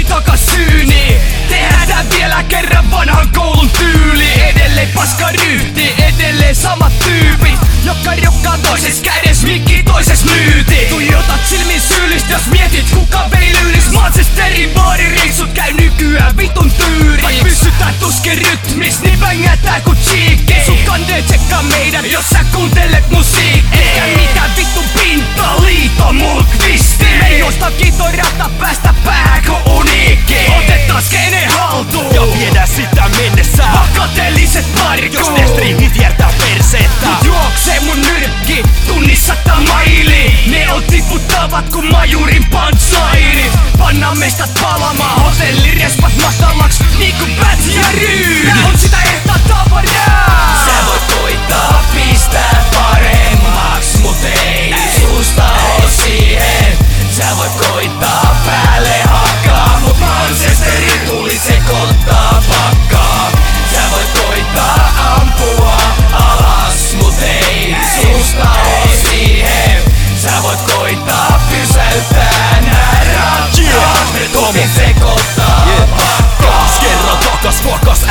takas syyni. Tehdään tää vielä kerran vanhan koulun tyyli. Edelleen paska ryhti, edelleen samat tyypit, jotka rokkaa toisessa kädessä, mikki toisessa myyti. Tuijotat silmin syyllistä, jos mietit kuka veilyylis. Manchesterin baarireissut käy nykyään vitun tyyri. Vai pysytään tuskin rytmis, niin vängätään ku cheekki. Sun kandee tsekkaa meidän, jos sä kuuntelet musiikkia. Eikä mitään vitun pintaliito mul kvisti. Me juostaan kiitoin rata päästä päähän ku uniikki. Otetaan skene haltuun ja viedään sitä mennessä. Kateelliset parkuun, jos ne striimit viertää persettä. Mut juoksee mun nyrkki tunnissa 100 maili. Ne on tiputtavat ku majurin punchline. Pannaan mestat palamaan, hotellirespat matalaks niinku Bats ja Ryydä. On sitä ehtaa tavaraa. Sä voit koittaa pistää paremmaks, mut ei susta oo siihen. Sä voit koittaa päälle hakkaa, mut Manchesterin tuli sekoittaa pakkaa. Sä voit koittaa ampua alas, mut ei susta oo siihen. Sä voit koittaa pysäyttää nää ratkaat, me tultiin sekoittaa pakkaa. Kerran takas vakas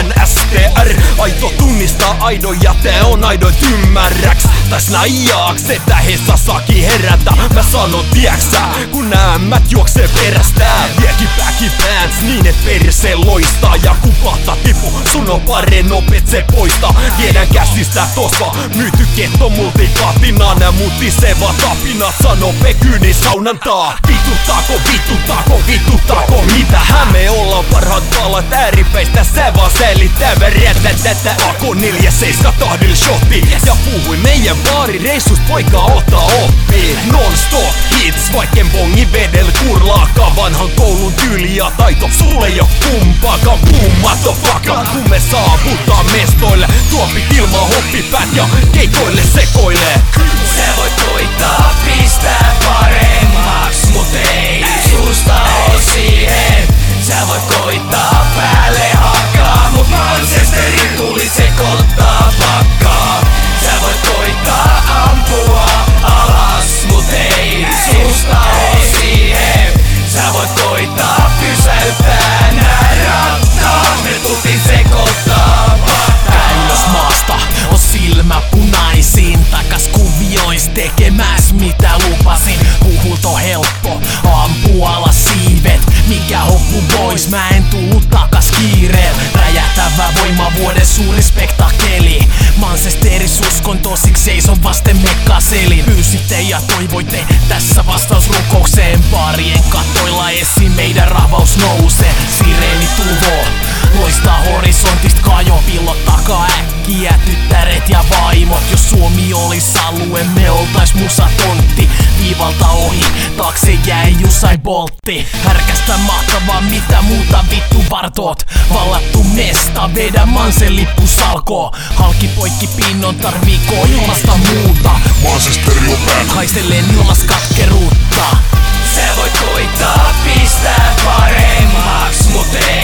MNSTR. Aito tunnistaa aidon ja te on aidon ymmärräks. Täs naijaaks, että heistä saakin herätä. Mä sanon tieksä, kun nää ämmät juoksee perästään. Vieki backy pants niin et perse loistaa. Ja kun pahta tipu, sun on pare nopet se poista. Viedään käsistä tossa, myyty ketto multikaatina. Nää mutiseva tapinat, sano pekyni saunan taa. Vituttaako, vituttaako, vituttaako, mitähän me ollaan parhaat palat ääripäistä. Sä vaan selittää tätä Ako 47 tahdil shotti. Ja puhuin meidän baarireissusta, poika ottaa oppi. Non-stop hits, vaikken bongin vedel kurlaakaan. Vanhan koulun tyyli ja taito, sulle ei oo kumpaakaan. Boom, motherfucker, kun me saavutaan mestoille. Tuopit ilman hoppipät ja keikoille sekoilee. Sä voit koittaa pistää paremmaks, mut ei susta oo siihen. Sä voit koittaa päälle hakkaa, mut Manchesterin tuli sekoittaa pakkaa. Sä voit koittaa ampua alas, mut ei susta oo siihen. Sä voit koittaa pysäyttää nää rattaat, me tultiin sekoittaa pakkaa. Ylös maasta on silmä punaisin, takas kuviois tekemäs mitä lupasin. Huhult on helppo ampua alas siivet, mikä hoppu pois, mä en tullut takas kiireel. Räjähtävä voima, vuoden suuri spektakeli. Manchesteris uskon tosiksi seison vasten mekkaseli. Pyysitte ja toivoitte tässä vastaus rukoukseen. Baarien kattoilla esiin meidän rahvaus nousee. Sireeni tuvoo, loistaa horisontista kajo. Pillot takaa äkkiä, tyttäret ja vaimot. Jos Suomi olis alue, me oltais musatontti. Viivalta ohi, taakse jäi Usain Boltti. Härkästä mahtavaa, mitä muuta vittu vartot. Vallattu mesta, vedä Mansen lippu salkoo. Halki poikki pinnon, tarviiko ilmasta muuta? Manchester on back. Haistelen ilmas katkeruutta. Sä voit koittaa pistää paremmaks, mut ei